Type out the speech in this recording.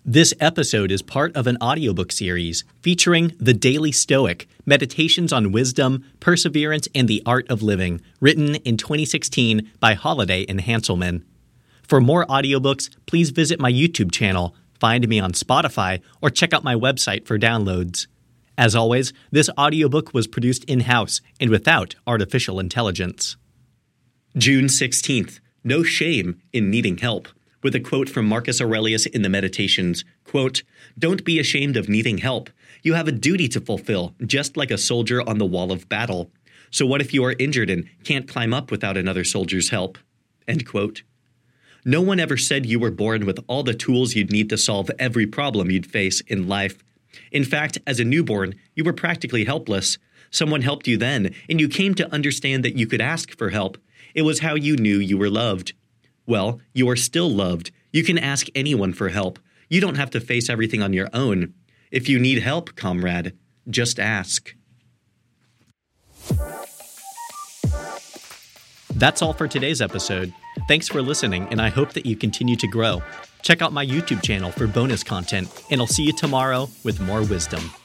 This episode is part of an audiobook series featuring The Daily Stoic, Meditations on Wisdom, Perseverance, and the Art of Living, written in 2016 by Holiday and Hanselman. For more audiobooks, please visit my YouTube channel, find me on Spotify, or check out my website for downloads. As always, this audiobook was produced in-house and without artificial intelligence. June 16th. No shame in needing help. With a quote from Marcus Aurelius in the Meditations, quote, "Don't be ashamed of needing help. You have a duty to fulfill, just like a soldier on the wall of battle. So what if you are injured and can't climb up without another soldier's help?" End quote. No one ever said you were born with all the tools you'd need to solve every problem you'd face in life. In fact, as a newborn, you were practically helpless. Someone helped you then, and you came to understand that you could ask for help. It was how you knew you were loved. Well, you are still loved. You can ask anyone for help. You don't have to face everything on your own. If you need help, comrade, just ask. That's all for today's episode. Thanks for listening, and I hope that you continue to grow. Check out my YouTube channel for bonus content, and I'll see you tomorrow with more wisdom.